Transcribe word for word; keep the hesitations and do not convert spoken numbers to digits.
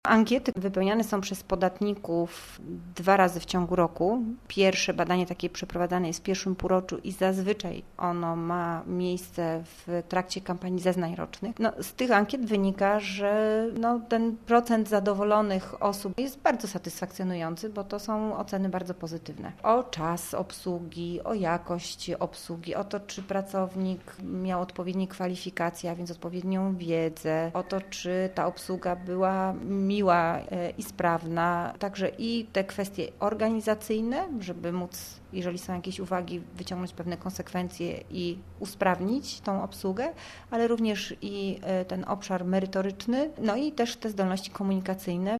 Ankiety wypełniane są przez podatników dwa razy w ciągu roku. Pierwsze badanie takie przeprowadzane jest w pierwszym półroczu i zazwyczaj ono ma miejsce w trakcie kampanii zeznań rocznych. No, z tych ankiet wynika, że no, ten procent zadowolonych osób jest bardzo satysfakcjonujący, bo to są oceny bardzo pozytywne. O czas obsługi, o jakość obsługi, o to, czy pracownik miał odpowiednie kwalifikacje, a więc odpowiednią wiedzę, o to, czy ta obsługa była miła i sprawna, także i te kwestie organizacyjne, żeby móc, jeżeli są jakieś uwagi, wyciągnąć pewne konsekwencje i usprawnić tą obsługę, ale również i ten obszar merytoryczny, no i też te zdolności komunikacyjne.